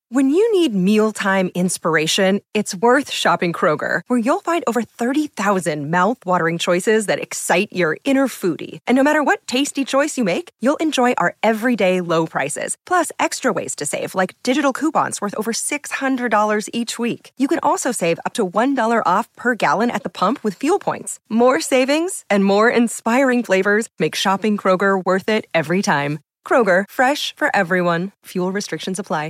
When you need mealtime inspiration, it's worth shopping Kroger, where you'll find over 30,000 mouth-watering choices that excite your inner foodie. And no matter what tasty choice you make, you'll enjoy our everyday low prices, plus extra ways to save, like digital coupons worth over $600 each week. You can also save up to $1 off per gallon at the pump with fuel points. More savings and more inspiring flavors make shopping Kroger worth it every time. Kroger, fresh for everyone. Fuel restrictions apply.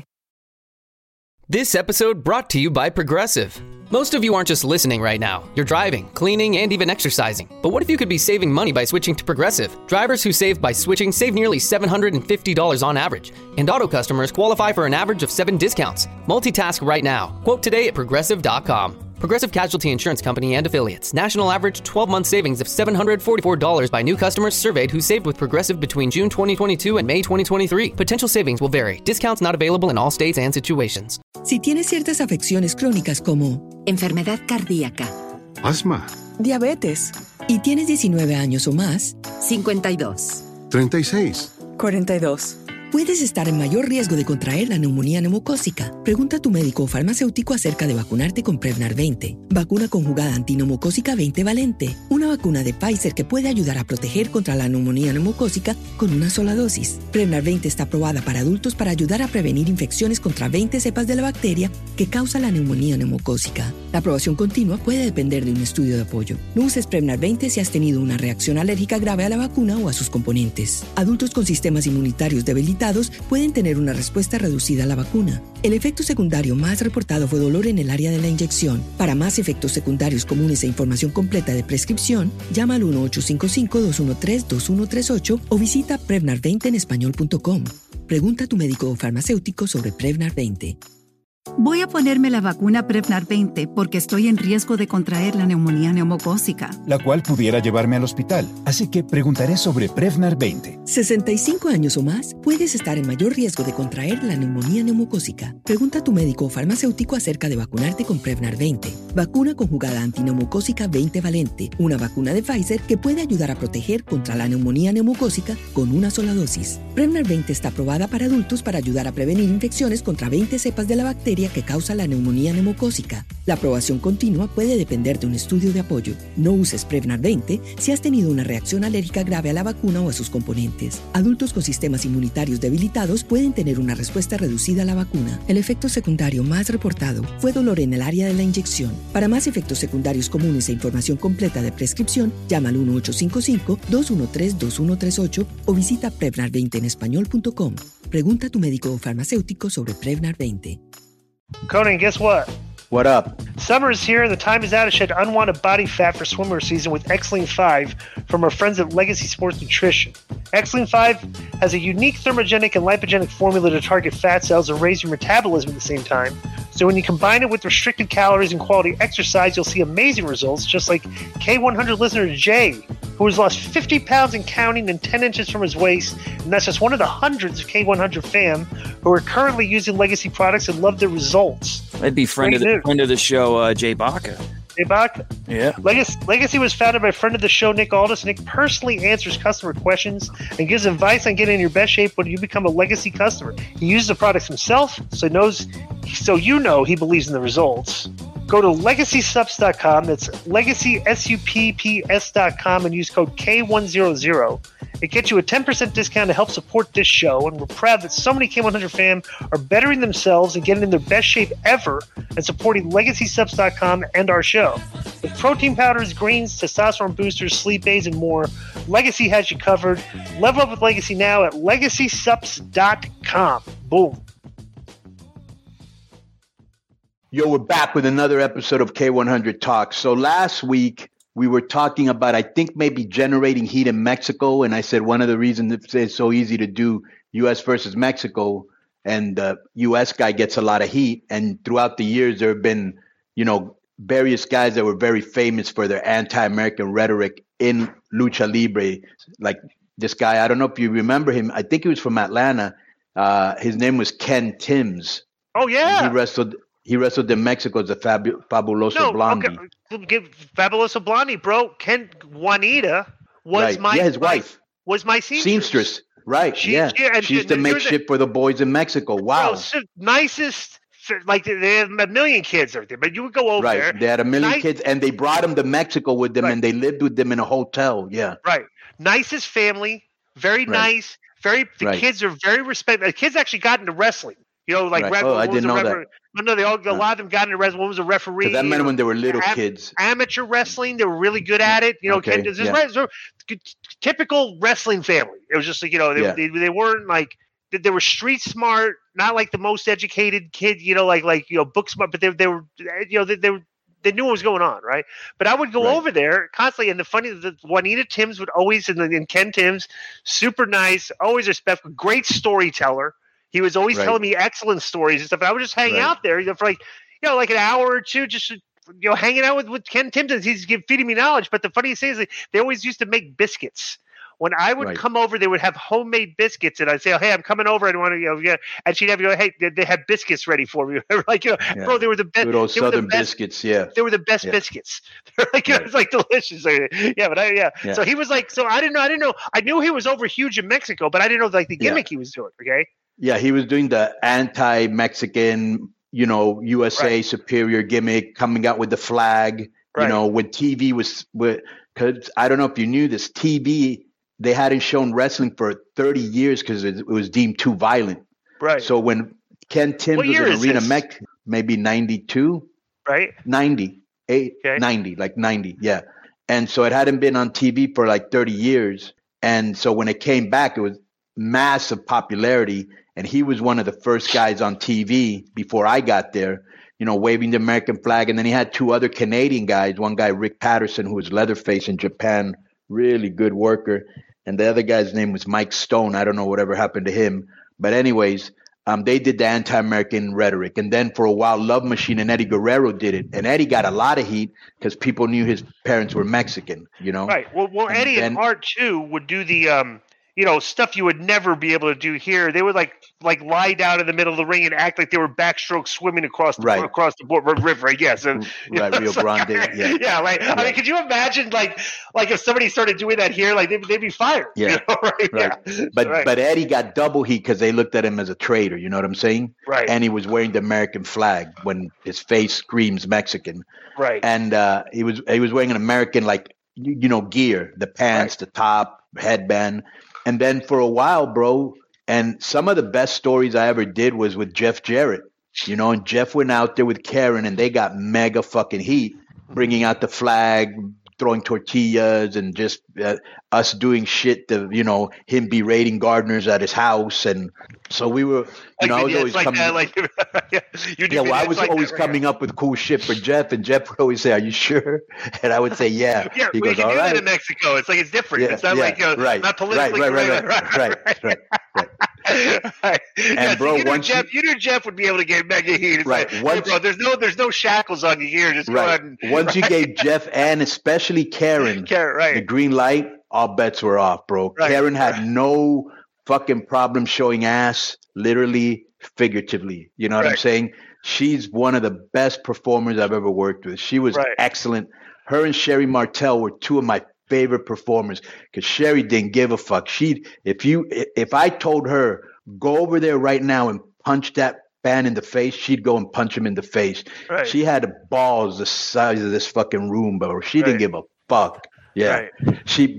This episode brought to you by Progressive. Most of you aren't just listening right now. You're driving, cleaning, and even exercising. But what if you could be saving money by switching to Progressive? Drivers who save by switching save nearly $750 on average. And auto customers qualify for an average of 7 discounts. Multitask right now. Quote today at Progressive.com. Progressive Casualty Insurance Company and Affiliates. National average 12-month savings of $744 by new customers surveyed who saved with Progressive between June 2022 and May 2023. Potential savings will vary. Discounts not available in all states and situations. Si tienes ciertas afecciones crónicas como enfermedad cardíaca, asma, diabetes, y tienes 19 años o más, 52, 36, 42. puedes estar en mayor riesgo de contraer la neumonía neumocócica. Pregunta a tu médico o farmacéutico acerca de vacunarte con Prevnar 20. Vacuna conjugada antineumocócica 20 valente. Una vacuna de Pfizer que puede ayudar a proteger contra la neumonía neumocócica con una sola dosis. Prevnar 20 está aprobada para adultos para ayudar a prevenir infecciones contra 20 cepas de la bacteria que causa la neumonía neumocócica. La aprobación continua puede depender de un estudio de apoyo. No uses Prevnar 20 si has tenido una reacción alérgica grave a la vacuna o a sus componentes. Adultos con sistemas inmunitarios debilitados pueden tener una respuesta reducida a la vacuna. El efecto secundario más reportado fue dolor en el área de la inyección. Para más efectos secundarios comunes e información completa de prescripción, llama al 1-855-213-2138 o visita Prevnar20enespañol.com. Pregunta a tu médico o farmacéutico sobre Prevnar 20. Voy a ponerme la vacuna Prevnar 20 porque estoy en riesgo de contraer la neumonía neumocócica, la cual pudiera llevarme al hospital. Así que preguntaré sobre Prevnar 20. 65 años o más, puedes estar en mayor riesgo de contraer la neumonía neumocócica. Pregunta a tu médico o farmacéutico acerca de vacunarte con Prevnar 20. Vacuna conjugada antineumocócica 20 valente. Una vacuna de Pfizer que puede ayudar a proteger contra la neumonía neumocócica con una sola dosis. Prevnar 20 está aprobada para adultos para ayudar a prevenir infecciones contra 20 cepas de la bacteria que causa la neumonía neumocócica. La aprobación continua puede depender de un estudio de apoyo. No uses Prevnar 20 si has tenido una reacción alérgica grave a la vacuna o a sus componentes. Adultos con sistemas inmunitarios debilitados pueden tener una respuesta reducida a la vacuna. El efecto secundario más reportado fue dolor en el área de la inyección. Para más efectos secundarios comunes e información completa de prescripción, llama al 1-855-213-2138 o visita Prevnar20enespañol.com. Pregunta a tu médico o farmacéutico sobre Prevnar 20. Conan, guess what? What up? Summer is here and the time is now to shed unwanted body fat for swimmer season with Xlean 5 from our friends at Legacy Sports Nutrition. Xlean 5 has a unique thermogenic and lipogenic formula to target fat cells and raise your metabolism at the same time. So when you combine it with restricted calories and quality exercise, you'll see amazing results, just like K100 listener Jay, who has lost 50 pounds and counting and 10 inches from his waist, and that's just one of the hundreds of K100 fam who are currently using Legacy products and love their results. I'd be friend of the show, Jay Baca. Jay Baca? Yeah. Legacy was founded by friend of the show, Nick Aldis. Nick personally answers customer questions and gives advice on getting in your best shape when you become a Legacy customer. He uses the products himself, so you know he believes in the results. Go to LegacySups.com, that's LegacySupps.com, and use code K100. It gets you a 10% discount to help support this show, and we're proud that so many K100 fam are bettering themselves and getting in their best shape ever and supporting LegacySups.com and our show. With protein powders, greens, testosterone boosters, sleep aids, and more, Legacy has you covered. Level up with Legacy now at LegacySups.com. Boom. Yo, we're back with another episode of K100 Talks. So last week, we were talking about, I think, maybe generating heat in Mexico. And I said one of the reasons it's so easy to do U.S. versus Mexico, and the U.S. guy gets a lot of heat. And throughout the years, there have been, various guys that were very famous for their anti-American rhetoric in Lucha Libre. Like this guy, I don't know if you remember him. I think he was from Atlanta. His name was Ken Timbs. Oh, yeah. And he wrestled in Mexico as a Fabuloso Blondie. Okay. Fabuloso Blondie, bro. Juanita was his wife. Was my seamstress. Right. She used to make shit for the boys in Mexico. Wow. Nicest. Like they had a million kids over there, but you would go over there. They had a million kids, and they brought them to Mexico with them, and they lived with them in a hotel. Yeah. Right. Nicest family. Very nice. The kids are very respectful. The kids actually got into wrestling. You know, like I didn't know that. No, a lot of them got into wrestling. One was a referee. That meant when they were little kids. Amateur wrestling, they were really good at it. You know, typical wrestling family. It was just like, you know, they weren't like, they were street smart, not like the most educated kid, you know, like book smart, but they were, you know, they knew what was going on, right? But I would go over there constantly, and the funny, the Juanita Timms would always, and Ken Timms, super nice, always respectful, great storyteller. He was always telling me excellent stories and stuff. And I would just hang out there, you know, for like an hour or two, just hanging out with Ken Timms. He's feeding me knowledge. But the funniest thing is they always used to make biscuits. When I would come over, they would have homemade biscuits, and I'd say, "Oh, hey, I'm coming over. I don't want to, And she'd have hey, they have biscuits ready for me." Like, bro, they were the best. Those Southern biscuits, They were the best biscuits. They're like, it was like delicious. So he was like, so I didn't know. I knew he was over huge in Mexico, but I didn't know like the gimmick he was doing. Okay. Yeah, he was doing the anti-Mexican, you know, USA superior gimmick, coming out with the flag. You know, when TV was, because I don't know if you knew this, TV. They hadn't shown wrestling for 30 years because it was deemed too violent. Right. So when Ken Timms was in Arena Mech, maybe 92, right? 90, 90, yeah. And so it hadn't been on TV for like 30 years. And so when it came back, it was massive popularity. And he was one of the first guys on TV before I got there, you know, waving the American flag. And then he had two other Canadian guys, one guy, Rick Patterson, who was Leatherface in Japan, really good worker. And the other guy's name was Mike Stone. I don't know whatever happened to him. But anyways, they did the anti-American rhetoric. And then for a while, Love Machine and Eddie Guerrero did it. And Eddie got a lot of heat because people knew his parents were Mexican, you know? Right. Well, Eddie and Art, too, would do the stuff you would never be able to do here. They would like lie down in the middle of the ring and act like they were backstroke swimming across the river, I guess. And, Rio Grande. Yeah. I mean, could you imagine like if somebody started doing that here, like they'd be fired. Yeah. You know, right? Yeah. But Eddie got double heat because they looked at him as a traitor. You know what I'm saying? Right. And he was wearing the American flag when his face screams Mexican. Right. And he was wearing an American gear, the pants, the top, headband. And then for a while, bro, and some of the best stories I ever did was with Jeff Jarrett, you know, and Jeff went out there with Karen and they got mega fucking heat, bringing out the flag, throwing tortillas and just us doing shit to, you know, him berating gardeners at his house. And so we were, you know, I was always coming. I was always coming up with cool shit for Jeff, and Jeff would always say, "Are you sure?" And I would say, "Yeah." Yeah, he goes, "All right." That in Mexico, it's like it's different. It's not like not politically right. And bro, you knew Jeff would be able to get mega heat. It's right. Like, hey, bro, there's no shackles on you here. Just go ahead and, once you gave Jeff and especially Karen the green light, all bets were off, bro. Right. Karen had no fucking problem showing ass, literally, figuratively. You know what I'm saying? She's one of the best performers I've ever worked with. She was excellent. Her and Sherry Martel were two of my favorite performers because Sherry didn't give a fuck. If I told her, go over there right now and punch that fan in the face, she'd go and punch him in the face. Right. She had balls the size of this fucking room, bro. She didn't give a fuck. Yeah. Right. She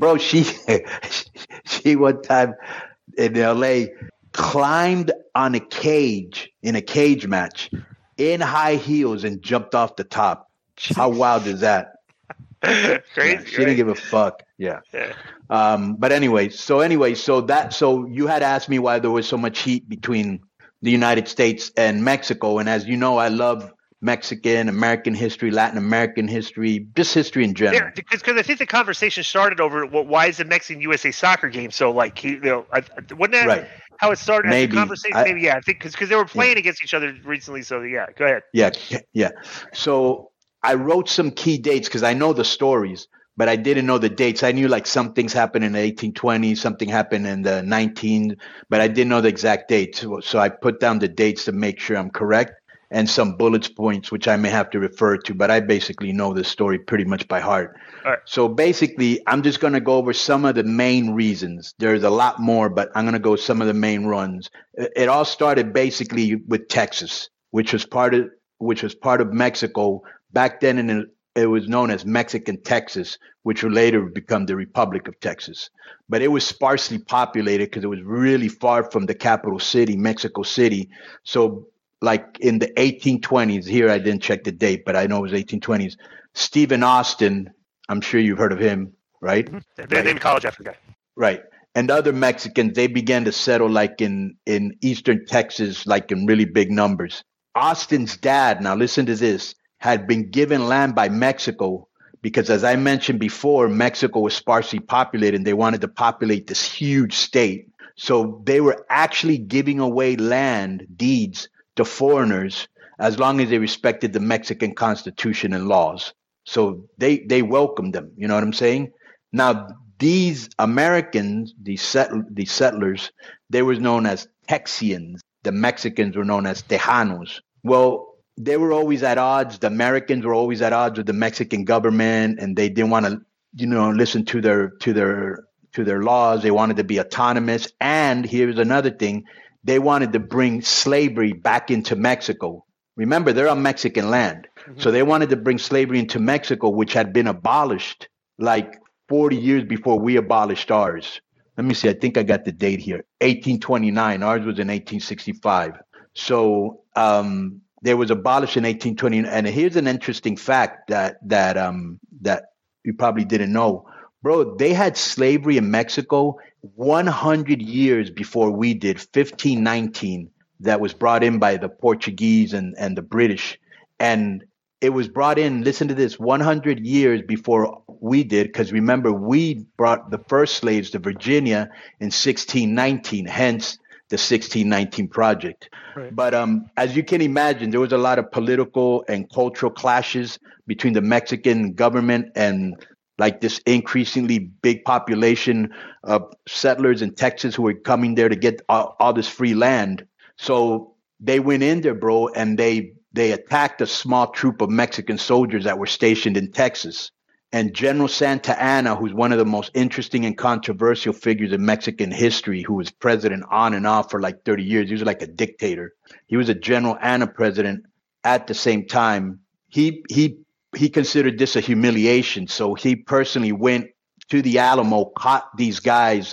one time in LA climbed on a cage in a cage match in high heels and jumped off the top. How wild is that? Crazy. Yeah, she didn't give a fuck. Yeah. But anyway, so you had asked me why there was so much heat between the United States and Mexico. And as you know, I love Mexican, American history, Latin American history, just history in general. Yeah, because I think the conversation started over why is the Mexican USA soccer game so like, you know, wasn't that how it started? Maybe. The conversation, maybe, I think because they were playing against each other recently. So yeah, go ahead. Yeah. So I wrote some key dates because I know the stories, but I didn't know the dates. I knew like some things happened in the 1820s, something happened in the 19, but I didn't know the exact dates. So I put down the dates to make sure I'm correct. and some bullet points, which I may have to refer to, but I basically know this story pretty much by heart. All right. So basically, I'm just going to go over some of the main reasons. There's a lot more, but I'm going to go some of the main runs. It all started basically with Texas, which was part of Mexico. Back then, it was known as Mexican Texas, which would later become the Republic of Texas. But it was sparsely populated because it was really far from the capital city, Mexico City. So like in the 1820s, here I didn't check the date, but I know it was 1820s, Stephen Austin, I'm sure you've heard of him, right? They named college after the guy. Right. And other Mexicans, they began to settle like in eastern Texas, like in really big numbers. Austin's dad, now listen to this, had been given land by Mexico because, as I mentioned before, Mexico was sparsely populated and they wanted to populate this huge state. So they were actually giving away land deeds to foreigners as long as they respected the Mexican Constitution and laws. So they welcomed them. You know what I'm saying? Now, these Americans, these settlers, they were known as Texians. The Mexicans were known as Tejanos. Well, they were always at odds. The Americans were always at odds with the Mexican government, and they didn't want to, listen to their laws. They wanted to be autonomous. And here's another thing. They wanted to bring slavery back into Mexico. Remember, they're on Mexican land. Mm-hmm. So they wanted to bring slavery into Mexico, which had been abolished like 40 years before we abolished ours. Let me see. I think I got the date here. 1829. Ours was in 1865. So they was abolished in 1820. And here's an interesting fact that you probably didn't know. Bro, they had slavery in Mexico 100 years before we did, 1519, that was brought in by the Portuguese and the British. And it was brought in, listen to this, 100 years before we did, because remember, we brought the first slaves to Virginia in 1619, hence the 1619 Project. Right. But as you can imagine, there was a lot of political and cultural clashes between the Mexican government and like this increasingly big population of settlers in Texas who were coming there to get all this free land. So they went in there, bro, and they attacked a small troop of Mexican soldiers that were stationed in Texas. And General Santa Anna, who's one of the most interesting and controversial figures in Mexican history, who was president on and off for like 30 years. He was like a dictator. He was a General Anna president at the same time. He considered this a humiliation. So he personally went to the Alamo, caught these guys,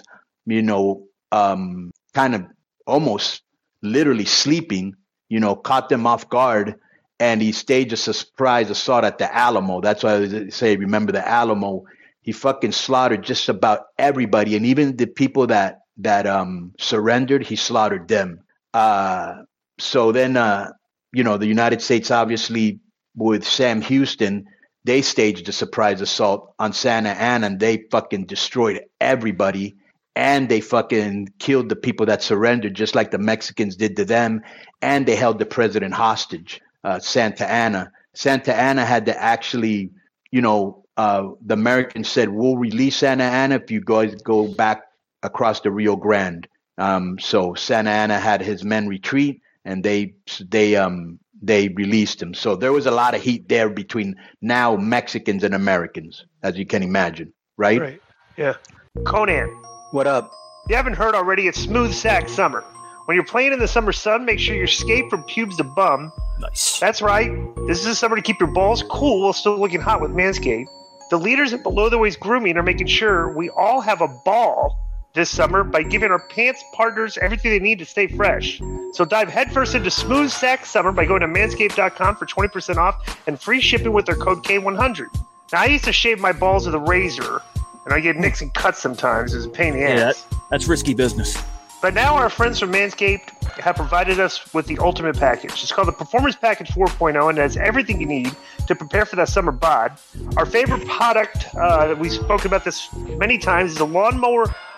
kind of almost literally sleeping, caught them off guard, and he staged a surprise assault at the Alamo. That's why I say, remember the Alamo. He fucking slaughtered just about everybody. And even the people that surrendered, he slaughtered them. So then, the United States, obviously, with Sam Houston, they staged a surprise assault on Santa Ana, and they fucking destroyed everybody, and they fucking killed the people that surrendered, just like the Mexicans did to them, and they held the president hostage, Santa Ana. Santa Ana had to actually, the Americans said, we'll release Santa Ana if you guys go back across the Rio Grande. So Santa Ana had his men retreat, and they released him. So there was a lot of heat there between now Mexicans and Americans, as you can imagine, right? Right. Yeah. Conan. What up? If you haven't heard already, it's Smooth Sack Summer. When you're playing in the summer sun, make sure you escape from pubes to bum. Nice. That's right. This is a summer to keep your balls cool while still looking hot with Manscaped. The leaders at Below the Waist Grooming are making sure we all have a ball this summer by giving our pants partners everything they need to stay fresh. So dive headfirst into Smooth Sack Summer by going to manscaped.com for 20% off and free shipping with their code K100. Now, I used to shave my balls with a razor, and I get nicks and cuts sometimes. It's a pain in the ass. That's risky business. But now our friends from Manscaped have provided us with the ultimate package. It's called the Performance Package 4.0, and it has everything you need to prepare for that summer bod. Our favorite product, that we've spoken about this many times, is the Lawnmower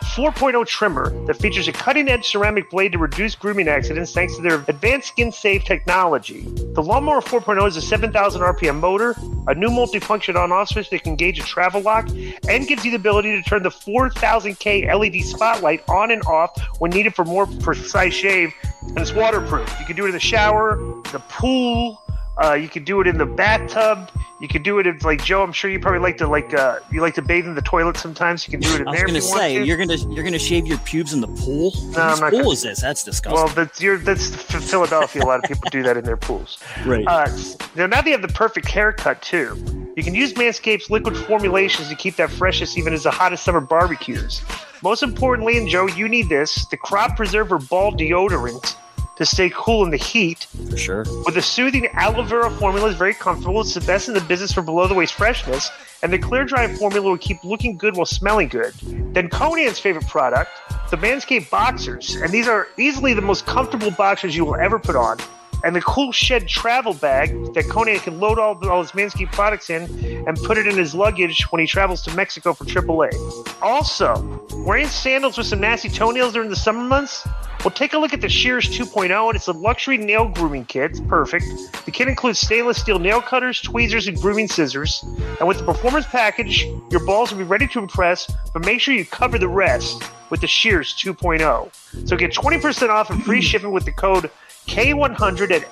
4.0 trimmer that features a cutting-edge ceramic blade to reduce grooming accidents thanks to their advanced skin-safe technology. The Lawnmower 4.0 is a 7,000 RPM motor, a new multifunction on-off switch that can engage a travel lock, and gives you the ability to turn the 4000K LED spotlight on and off when needed for more precise shave, and it's waterproof. You can do it in the shower, the pool, you can do it in the bathtub. You can do it in, like Joe. I'm sure you probably like to you like to bathe in the toilet sometimes. You can do it in there. I was going to say you're gonna shave your pubes in the pool. No, I'm not. Pool is this? That's disgusting. Well, that's Philadelphia. A lot of people do that in their pools. Right. Now they have the perfect haircut too. You can use Manscaped's liquid formulations to keep that freshness even as the hottest summer barbecues. Most importantly, and Joe, you need this: the Crop Preserver Ball Deodorant to stay cool in the heat. For sure. With a soothing aloe vera formula, is very comfortable. It's the best in the business for below-the-waist freshness. And the Clear Dry formula will keep looking good while smelling good. Then Conan's favorite product, the Manscaped Boxers. And these are easily the most comfortable boxers you will ever put on. And the Cool Shed travel bag that Conan can load all his Manscaped products in and put it in his luggage when he travels to Mexico for AAA. Also, wearing sandals with some nasty toenails during the summer months? Well, take a look at the Shears 2.0, and it's a luxury nail grooming kit. It's perfect. The kit includes stainless steel nail cutters, tweezers, and grooming scissors. And with the performance package, your balls will be ready to impress, but make sure you cover the rest with the Shears 2.0. So get 20% off and free shipping with the code K100 at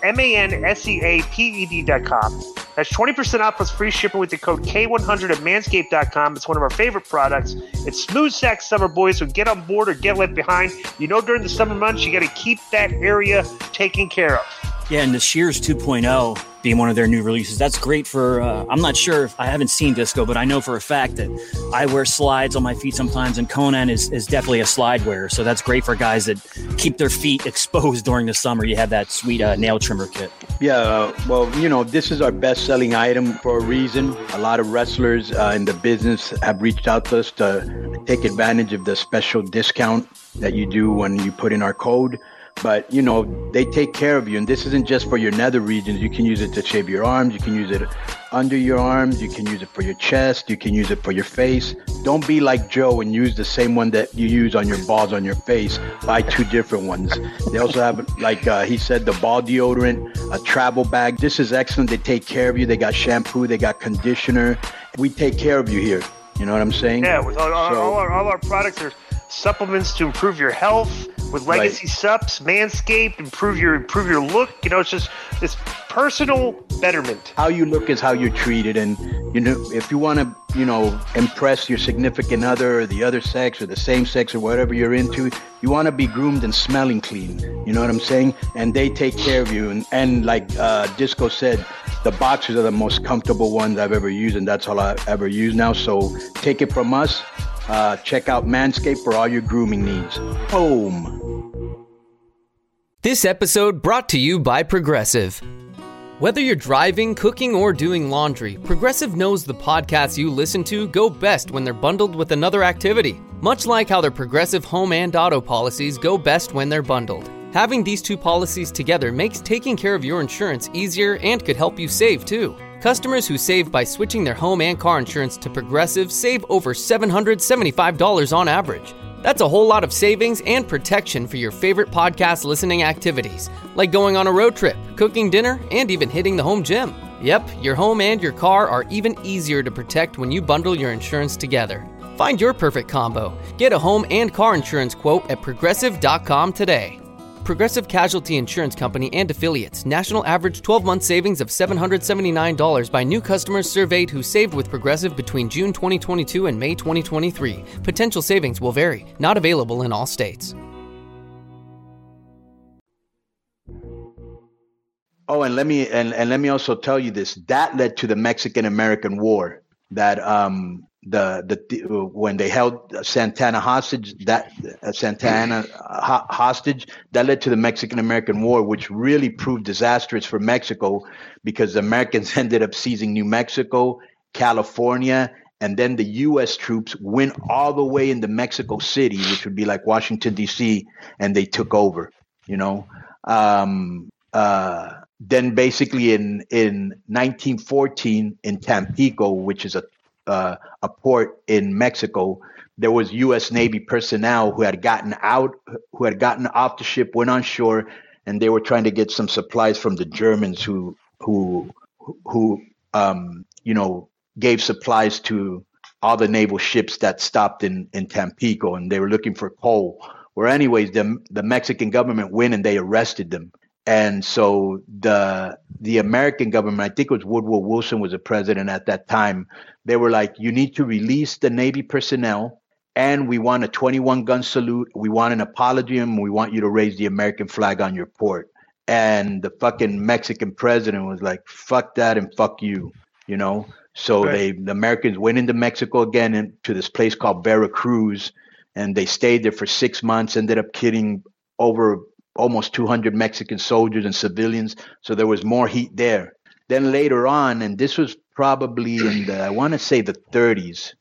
MANSEAPED.com. That's 20% off plus free shipping with the code K100 at Manscaped.com. It's one of our favorite products. It's smooth sack summer, boys, so get on board or get left behind. You know, during the summer months, you got to keep that area taken care of. Yeah, and the Shears 2.0 being one of their new releases, that's great for, I'm not sure if I haven't seen Disco, but I know for a fact that I wear slides on my feet sometimes, and Conan is definitely a slide wearer. So that's great for guys that keep their feet exposed during the summer. You have that sweet nail trimmer kit. Yeah, well, you know, this is our best-selling item for a reason. A lot of wrestlers in the business have reached out to us to take advantage of the special discount that you do when you put in our code. But, you know, they take care of you. And this isn't just for your nether regions. You can use it to shave your arms. You can use it under your arms. You can use it for your chest. You can use it for your face. Don't be like Joe and use the same one that you use on your balls on your face. Buy two different ones. They also have, like he said, the ball deodorant, a travel bag. This is excellent. They take care of you. They got shampoo. They got conditioner. We take care of you here. You know what I'm saying? Yeah, with all our products are supplements to improve your health. With Legacy Sups, Manscaped, improve your look. You know, it's just this personal betterment. How you look is how you're treated. And, you know, if you want to, you know, impress your significant other or the other sex or the same sex or whatever you're into, you want to be groomed and smelling clean. You know what I'm saying? And they take care of you. And like Disco said, the boxers are the most comfortable ones I've ever used, and that's all I ever use now. So take it from us. Check out Manscaped for all your grooming needs. Boom. This episode brought to you by Progressive. Whether you're driving, cooking, or doing laundry, Progressive knows the podcasts you listen to go best when they're bundled with another activity. Much like how their Progressive home and auto policies go best when they're bundled. Having these two policies together makes taking care of your insurance easier and could help you save too. Customers who save by switching their home and car insurance to Progressive save over $775 on average. That's a whole lot of savings and protection for your favorite podcast listening activities, like going on a road trip, cooking dinner, and even hitting the home gym. Yep, your home and your car are even easier to protect when you bundle your insurance together. Find your perfect combo. Get a home and car insurance quote at Progressive.com today. Progressive Casualty Insurance Company and Affiliates. National average 12-month savings of $779 by new customers surveyed who saved with Progressive between June 2022 and May 2023. Potential savings will vary. Not available in all states. Oh, and let me also tell you this. That led to the Mexican-American War. That when they held Santa Anna hostage, that led to the Mexican-American War, which really proved disastrous for Mexico because the Americans ended up seizing New Mexico, California, and then the U.S. troops went all the way into Mexico City, which would be like Washington, D.C., and they took over, you know. Then basically in 1914 in Tampico, which is a port in Mexico, there was U.S. Navy personnel who had gotten off the ship, went on shore, and they were trying to get some supplies from the Germans who gave supplies to all the naval ships that stopped in Tampico, and they were looking for coal. Or anyways, the Mexican government went and they arrested them. And so the American government, I think it was Woodrow Wilson was the president at that time, they were like, you need to release the Navy personnel, and we want a 21-gun salute. We want an apology, and we want you to raise the American flag on your port. And the fucking Mexican president was like, fuck that and fuck you, you know? So the Americans went into Mexico again and to this place called Veracruz, and they stayed there for 6 months, ended up killing over almost 200 Mexican soldiers and civilians. So there was more heat there. Then later on, and this was probably in I want to say the 30s.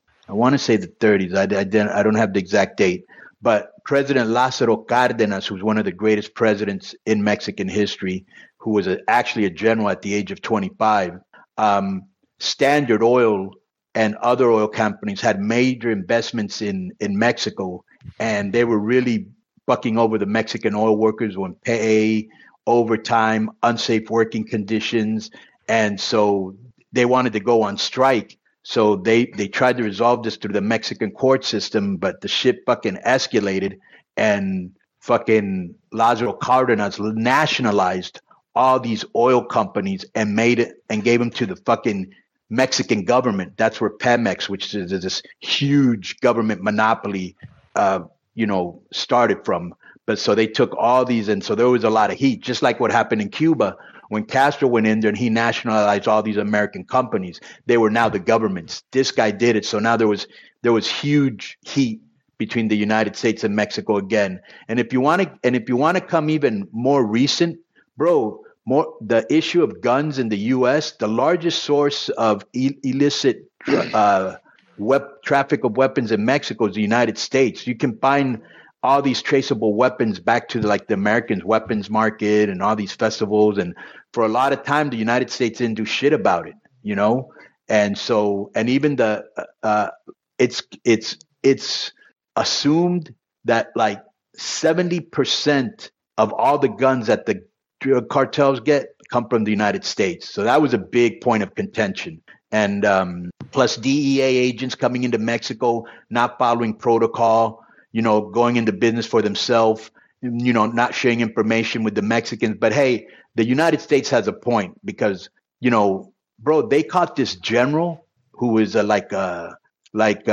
I don't have the exact date, but President Lázaro Cárdenas, who's one of the greatest presidents in Mexican history, who was actually a general at the age of 25, Standard Oil and other oil companies had major investments in Mexico, and they were really fucking over the Mexican oil workers on pay, overtime, unsafe working conditions. And so they wanted to go on strike. So they tried to resolve this through the Mexican court system, but the shit fucking escalated, and fucking Lázaro Cárdenas nationalized all these oil companies and made it and gave them to the fucking Mexican government. That's where Pemex, which is this huge government monopoly, started from. But so they took all these, and so there was a lot of heat, just like what happened in Cuba when Castro went in there and he nationalized all these American companies. They were now the governments. This guy did it, so now there was huge heat between the United States and Mexico again. And if you want to come even more recent, bro, the issue of guns in the U.S., the largest source of illicit traffic of weapons in Mexico is the United States. You can find all these traceable weapons back to like the Americans' weapons market and all these festivals. And for a lot of time, the United States didn't do shit about it, you know? And so, and even it's assumed that like 70% of all the guns that the drug cartels get come from the United States. So that was a big point of contention. And plus DEA agents coming into Mexico, not following protocol, going into business for themselves, not sharing information with the Mexicans. But hey, the United States has a point because, bro, they caught this general who was kind of like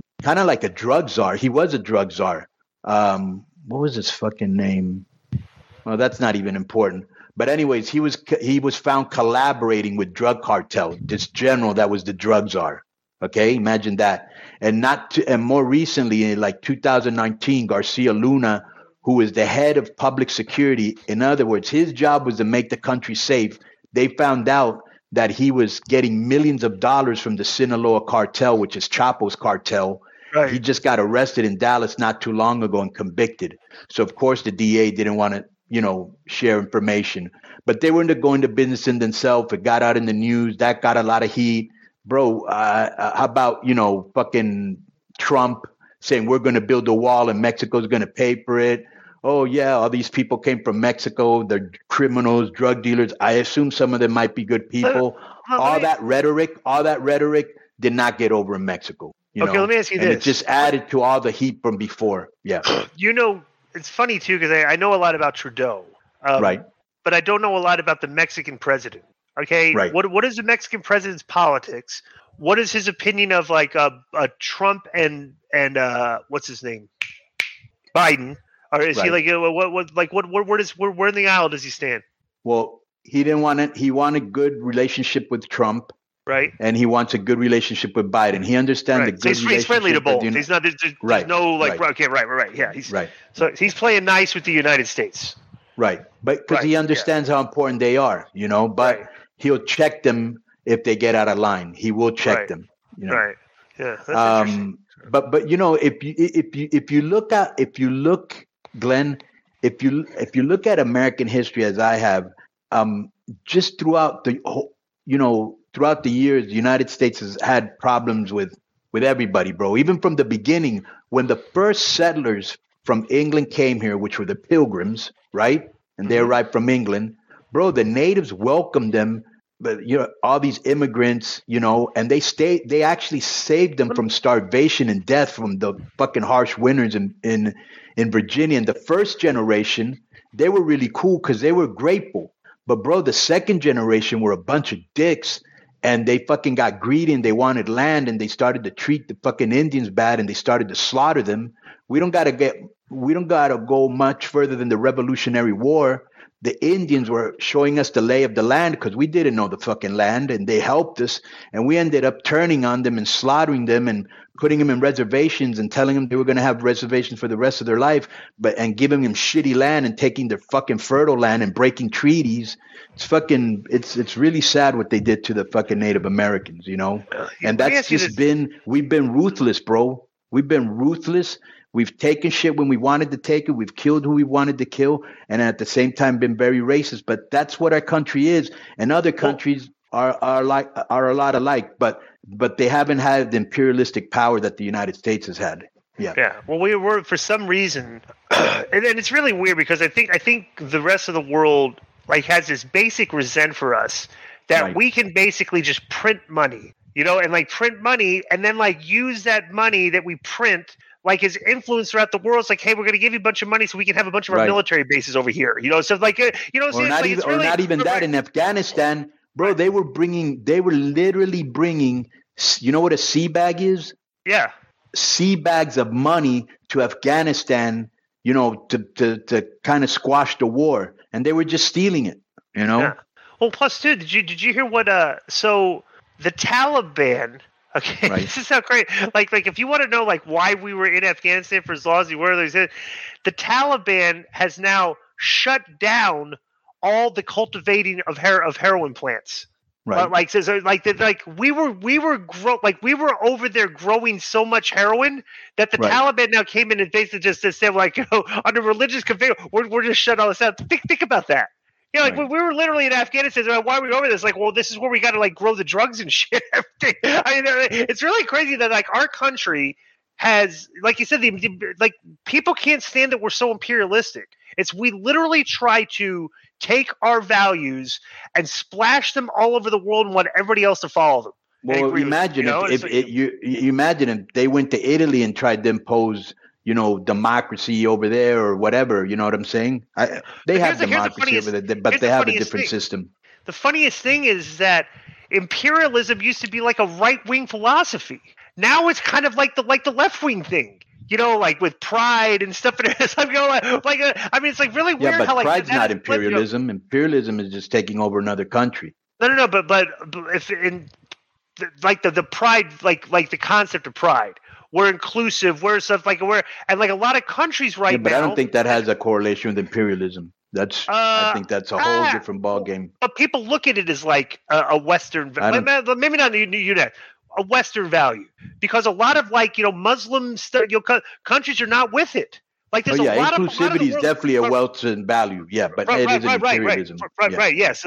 a drug czar. He was a drug czar. What was his fucking name? Well, that's not even important. But anyways, he was found collaborating with drug cartel. This general that was the drug czar. Okay, imagine that. And more recently, in like 2019, Garcia Luna, who is the head of public security, in other words, his job was to make the country safe. They found out that he was getting millions of dollars from the Sinaloa cartel, which is Chapo's cartel. Right. He just got arrested in Dallas not too long ago and convicted. So of course the DA didn't want to, share information, but they were into going to business in themselves. It got out in the news. That got a lot of heat. Bro, how about, fucking Trump saying we're going to build a wall and Mexico's going to pay for it. Oh, yeah, all these people came from Mexico. They're criminals, drug dealers. I assume some of them might be good people. All that rhetoric did not get over in Mexico. Let me ask you this. It just added to all the heat from before. Yeah. It's funny, too, because I know a lot about Trudeau. Right. But I don't know a lot about the Mexican president. Okay, right. What is the Mexican president's politics? What is his opinion of like Trump and what's his name, Biden? Or is he like where in the aisle does he stand? Well, he didn't want it. He wanted good relationship with Trump, right? And he wants a good relationship with Biden. He understands the good so he's friendly to both. He's not. There's no like. Right. Okay, right. Yeah, he's right. So he's playing nice with the United States. Right, but because he understands how important they are, But he'll check them if they get out of line. He will check them. Right. Yeah. That's interesting. But if you look, Glenn, if you look at American history as I have, just throughout the years, the United States has had problems with with everybody, bro. Even from the beginning, when the first settlers from England came here, which were the Pilgrims, right? And they arrived from England, bro, the natives welcomed them, but all these immigrants, and they actually saved them from starvation and death from the fucking harsh winters in Virginia. And the first generation, they were really cool because they were grateful. But bro, the second generation were a bunch of dicks, and they fucking got greedy and they wanted land, and they started to treat the fucking Indians bad, and they started to slaughter them. We don't gotta go much further than the Revolutionary War. The Indians were showing us the lay of the land because we didn't know the fucking land, and they helped us, and we ended up turning on them and slaughtering them and putting them in reservations and telling them they were going to have reservations for the rest of their life, and giving them shitty land and taking their fucking fertile land and breaking treaties. It's really sad what they did to the fucking Native Americans, And we've been ruthless, bro. We've been ruthless. We've taken shit when we wanted to take it. We've killed who we wanted to kill, and at the same time been very racist. But that's what our country is. And other countries are a lot alike, but they haven't had the imperialistic power that the United States has had. Yeah. Yeah. Well, we were, for some reason, and it's really weird because I think the rest of the world has this basic resent for us that we can basically just print money, and print money and then use that money that we print as influence throughout the world. It's hey, we're going to give you a bunch of money so we can have a bunch of our military bases over here. So not even that. In Afghanistan, bro, they were literally bringing, you know what a sea bag is? Yeah. Sea bags of money to Afghanistan, to kind of squash the war. And they were just stealing it, Yeah. Well, plus too, did you hear what, so the Taliban, okay, right. This is how great. If you want to know why we were in Afghanistan for as long as we were, the Taliban has now shut down all the cultivating of heroin plants. Right. We were over there growing so much heroin that the Taliban now came in and basically just said under religious conviction we're just shutting all this out. Think about that. We were literally in Afghanistan. Why are we over this? This is where we got to grow the drugs and shit. I mean, it's really crazy that our country has, like you said, people can't stand that we're so imperialistic. We literally try to take our values and splash them all over the world and want everybody else to follow them. Well, imagine you imagine if they went to Italy and tried to impose, democracy over there or whatever. You know what I'm saying? They have democracy over there, but they have a different system. The funniest thing is that imperialism used to be a right-wing philosophy. Now it's kind of like the left-wing thing. With pride and stuff. It's it's really weird. Yeah, but how pride's not imperialism. Imperialism is just taking over another country. No. But if in the pride, the concept of pride, we're inclusive. We're stuff we're and a lot of countries now. But I don't think that has a correlation with imperialism. I think that's a whole different ballgame. But people look at it as a Western. Maybe not a Western value, because a lot of Muslim countries are not with it. There's a lot inclusivity is definitely a Western value. Yeah, but it is imperialism. Right. Yes.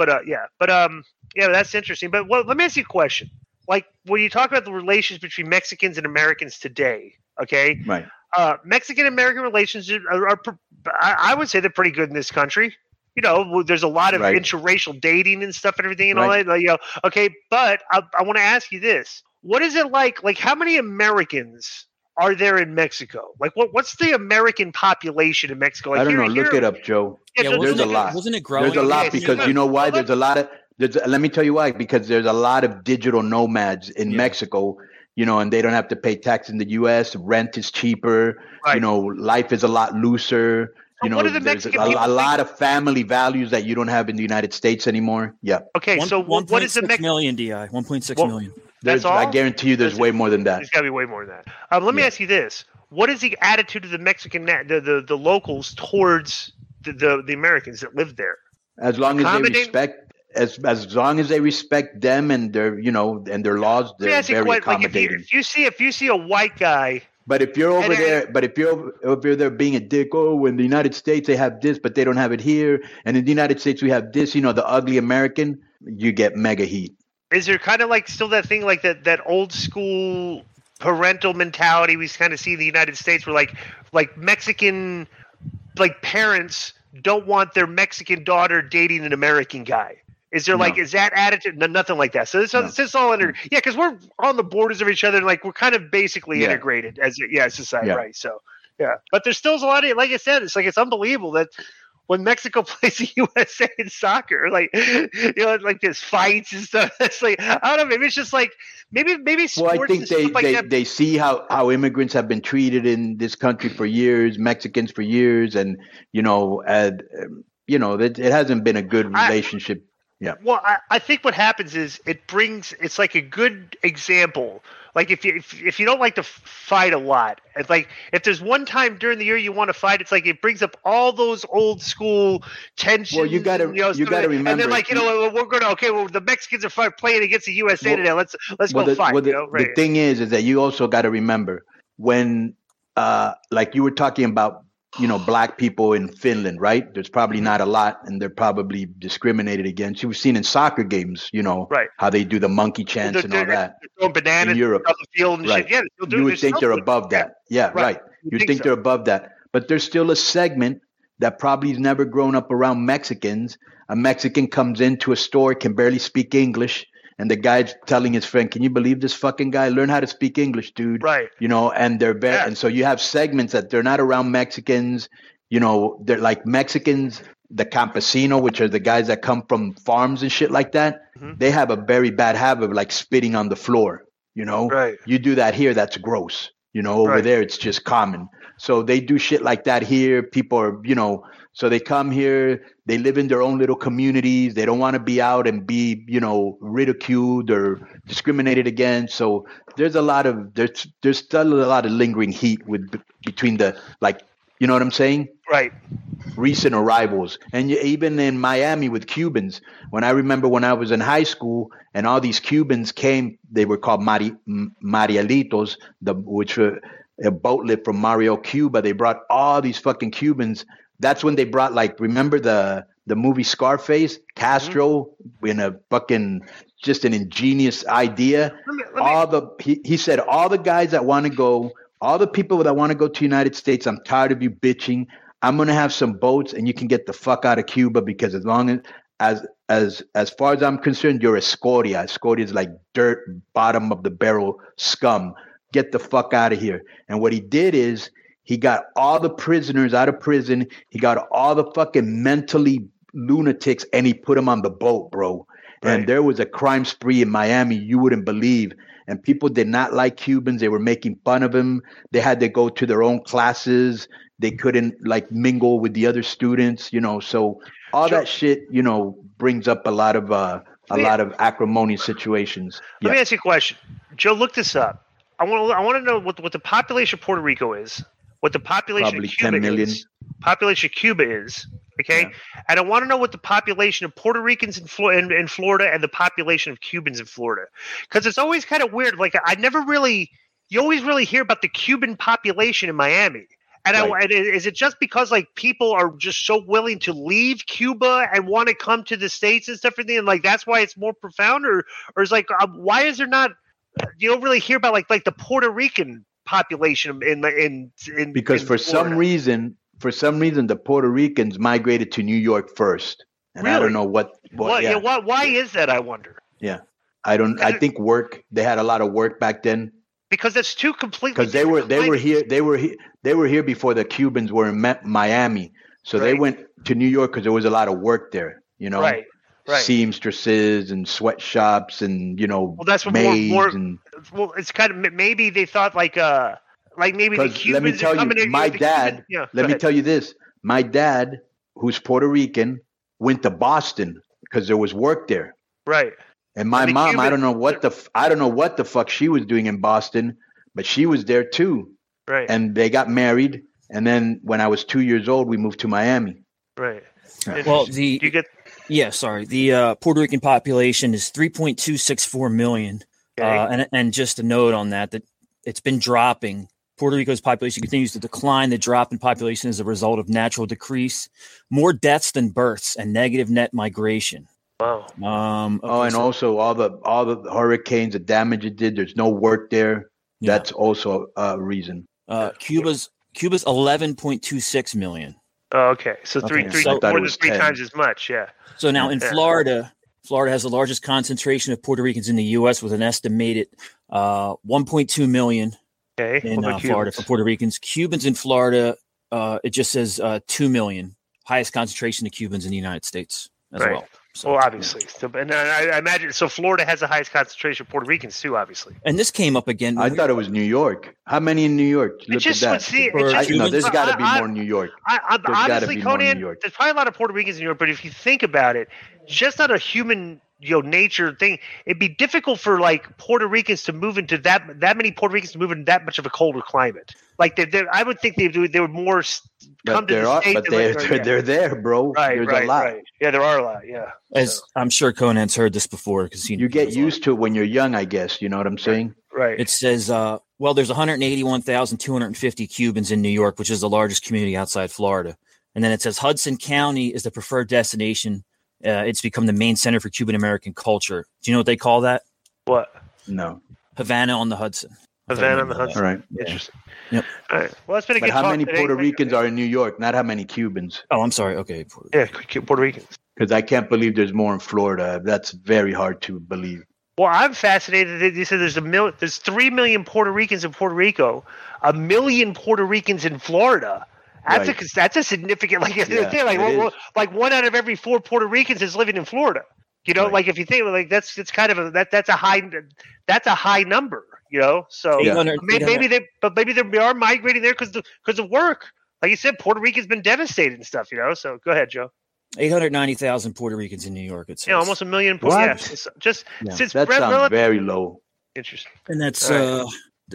Yeah. That's interesting. But let me ask you a question. When you talk about the relations between Mexicans and Americans today, okay? Right. Mexican-American relations are I would say they're pretty good in this country. There's a lot of interracial dating and stuff and everything and all that. Okay, but I want to ask you this: what is it like? How many Americans are there in Mexico? What's the American population in Mexico? I don't know. Look it up, Joe. There's a lot. Wasn't it growing? There's a lot because you know why? There's a lot of. Let me tell you why. Because there's a lot of digital nomads in Mexico. And they don't have to pay tax in the U.S. Rent is cheaper. Right. Life is a lot looser. There's a lot of family values that you don't have in the United States anymore. Yeah. Okay, so what is the million DI? 1.6 million. That's all? I guarantee you there's way more than that. There's got to be way more than that. Let me ask you this. What is the attitude of the Mexican, the locals towards the Americans that live there? As long as they respect, as long as they respect them and their, and their laws, they're very accommodating. If you see a white guy. But if you're over there, if you're there being a dick, in the United States they have this, but they don't have it here, and in the United States we have this, the ugly American, you get mega heat. Is there kind of still that thing that old school parental mentality we kind of see in the United States, where like Mexican parents don't want their Mexican daughter dating an American guy. Is there is that attitude? No, nothing like that. So it's all under, because we're on the borders of each other, and we're kind of basically integrated as society, right? So but there's still a lot of, like I said, it's unbelievable that when Mexico plays the USA in soccer, there's fights and stuff. It's I don't know, maybe it's just maybe sports. Well, I think they see how immigrants have been treated in this country for years, Mexicans for years, and it hasn't been a good relationship. Yeah. Well, I think what happens is it's like a good example. Like if you don't like to fight a lot, it's like if there's one time during the year you want to fight, it's like it brings up all those old school tensions. Well, you got to remember. And then we're going to the Mexicans are playing against the USA today. Let's go fight. Well, the thing is that you also got to remember when like you were talking about, black people in Finland, right? There's probably not a lot, and they're probably discriminated against. You've seen in soccer games, right, how they do the monkey chants and all that. They're throwing bananas in Europe on the field and shit. Yeah, you would think they're above that. Yeah, right. You think they're above that. But there's still a segment that probably has never grown up around Mexicans. A Mexican comes into a store, can barely speak English, and the guy's telling his friend, "Can you believe this fucking guy? Learn how to speak English, dude." Right. And they're and so you have segments that they're not around Mexicans. They're like Mexicans, the campesino, which are the guys that come from farms and shit like that. Mm-hmm. They have a very bad habit of spitting on the floor. Right. You do that here, that's gross. Over there, it's just common. So they do shit like that here. People are, so they come here, they live in their own little communities. They don't want to be out and be, ridiculed or discriminated against. So there's there's still a lot of lingering heat between the, you know what I'm saying? Right. Recent arrivals. And even in Miami with Cubans, when I remember when I was in high school and all these Cubans came, they were called Marielitos, which were a boat lift from Mario, Cuba. They brought all these fucking Cubans. That's when they brought, remember the movie Scarface? Castro in a fucking, just an ingenious idea. He said, all the guys that want to go, all the people that want to go to the United States, I'm tired of you bitching. I'm going to have some boats and you can get the fuck out of Cuba, because as long as far as I'm concerned, you're escoria. Escoria is like dirt, bottom of the barrel scum. Get the fuck out of here. And what he did is he got all the prisoners out of prison. He got all the fucking mentally lunatics and he put them on the boat, bro. Right. And there was a crime spree in Miami you wouldn't believe. And people did not like Cubans. They were making fun of them. They had to go to their own classes. They couldn't mingle with the other students, so all that shit, brings up a lot of acrimonious situations. Let me ask you a question. Joe, look this up. I want to know what the population of Puerto Rico is, what the population Probably of Cuba 10 million. is. Population of Cuba is, okay? Yeah. And I want to know what the population of Puerto Ricans in Florida and the population of Cubans in Florida. Because it's always kind of weird. You always really hear about the Cuban population in Miami. And is it just because people are just so willing to leave Cuba and want to come to the States and stuff, and that's why it's more profound, or is why is there not? You don't really hear about the Puerto Rican population in because for some reason the Puerto Ricans migrated to New York first, and really? I don't know what. Why is that? I wonder. Yeah, I don't. I think work. They had a lot of work back then. Because that's two completely. Because they were here before the Cubans were in Miami, so they went to New York because there was a lot of work there. Right. Seamstresses and sweatshops and Well, that's what maids more. And, well, it's kind of maybe they thought maybe the Cubans. Let me tell you, my dad. Let me tell you this: my dad, who's Puerto Rican, went to Boston because there was work there. Right. And my mom, I don't know what the fuck she was doing in Boston, but she was there too. Right. And they got married, and then when I was 2 years old, we moved to Miami. Right. Well, the Puerto Rican population is 3.264 million. Okay. And just a note on that it's been dropping. Puerto Rico's population continues to decline. The drop in population is a result of natural decrease, more deaths than births, and negative net migration. Wow. And also all the hurricanes, the damage it did. There's no work there. That's also a reason. Cuba's 11.26 million. Oh, okay. So Okay, three so- more than three 10. times as much. Yeah. So now in Florida has the largest concentration of Puerto Ricans in the U.S. with an estimated 1.2 million Okay. in What about Florida Cubans? for Puerto Ricans. Cubans in Florida, it just says 2 million. Highest concentration of Cubans in the United States as Right. well. So, Well, obviously. So, and I imagine so. Florida has the highest concentration of Puerto Ricans too. Obviously. and this came up again. I thought it was New York. How many in New York? Look just at would that. see- it For just- No, there's Cubans? got to be I- more in New York. I There's gotta honestly, be more in New Conan, York. there's probably a lot of Puerto Ricans in New York, but if you think about it, just not a human, nature thing. It'd be difficult for like Puerto Ricans to move into that many Puerto Ricans to move into that much of a colder climate. Like I would think they would more come But to there the are, state. but than live there. they're there, bro. Right, There's right, a lot. right. Yeah, there are a lot. Yeah. As I'm sure Conan's heard this before because You get used to it when you're young, I guess. You know what I'm saying? Right. It says, there's 181,250 Cubans in New York, which is the largest community outside Florida. And then it says Hudson County is the preferred destination. It's become the main center for Cuban American culture. Do you know what they call that? What? No. Havana on the Hudson. Havana on the Hudson. All right. Interesting. Yep. All right. Well, it's been a But good how talk many today. Puerto Ricans are in New York? Not how many Cubans. Oh, I'm sorry. Okay. Yeah, Puerto Ricans. Because I can't believe there's more in Florida. That's very hard to believe. Well, I'm fascinated that you said there's 3 million Puerto Ricans in Puerto Rico, 1 million Puerto Ricans in Florida. That's a significant like Yeah, it is. like 1 out of every 4 Puerto Ricans is living in Florida. Right. Like if you think like that's kind of that's a high number. So Yeah. maybe they are migrating there because of work. Like you said, Puerto Rico's been devastated and stuff. So go ahead, Joe. 890,000 Puerto Ricans in New York. It says. Yeah, almost 1 million. What? Yeah, just since That sounds very low. interesting. And that's All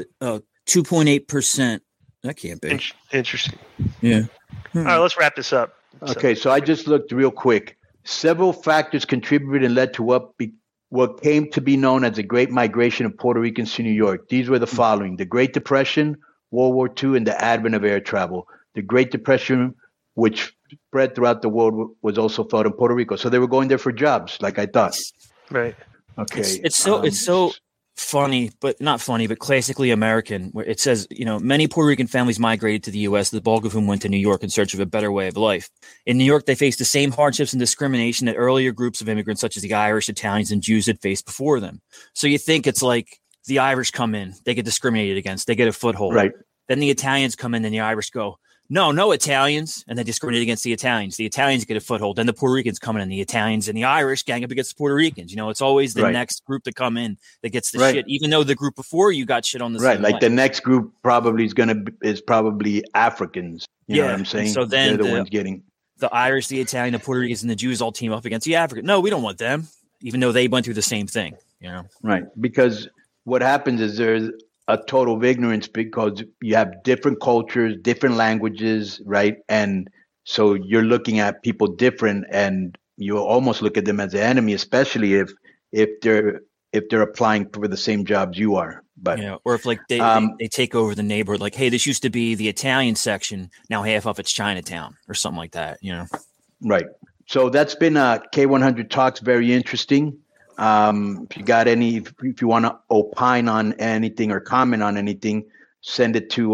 2.8%. That can't be. Interesting. Yeah. All right, let's wrap this up. Okay, so I just looked real quick. Several factors contributed and led to what came to be known as the Great Migration of Puerto Ricans to New York. These were the following: the Great Depression, World War II, and the advent of air travel. The Great Depression, which spread throughout the world, was also felt in Puerto Rico. So they were going there for jobs, like I thought. Right. Okay. It's so funny, but not funny, but classically American, where it says, many Puerto Rican families migrated to the U.S., the bulk of whom went to New York in search of a better way of life. In New York, they faced the same hardships and discrimination that earlier groups of immigrants, such as the Irish, Italians, and Jews had faced before them. So you think it's like the Irish come in, they get discriminated against, they get a foothold. Right. Then the Italians come in, and the Irish go, no Italians, and they discriminate against the Italians. The Italians get a foothold. Then the Puerto Ricans come in, and the Italians and the Irish gang up against the Puerto Ricans. It's always the next group to come in that gets the shit, even though the group before you got shit on the same like way. the next group probably is probably Africans. You know what I'm saying? So then they're the ones getting the Irish, the Italian, the Puerto Ricans, and the Jews all team up against the Africans. No, we don't want them, even though they went through the same thing. Right, because what happens is there's a total of ignorance because you have different cultures, different languages, right? And so you're looking at people different, and you almost look at them as an enemy, especially if they're applying for the same jobs you are. But or if like they take over the neighborhood, like, hey, this used to be the Italian section, now half of it's Chinatown or something like that. Right. So that's been K100 Talks. Very interesting. If you got if you want to opine on anything or comment on anything, send it to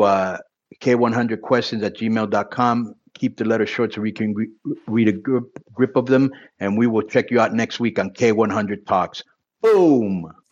k100questions@gmail.com. Keep the letter short so we can read a grip of them, and we will check you out next week on K100 Talks. Boom.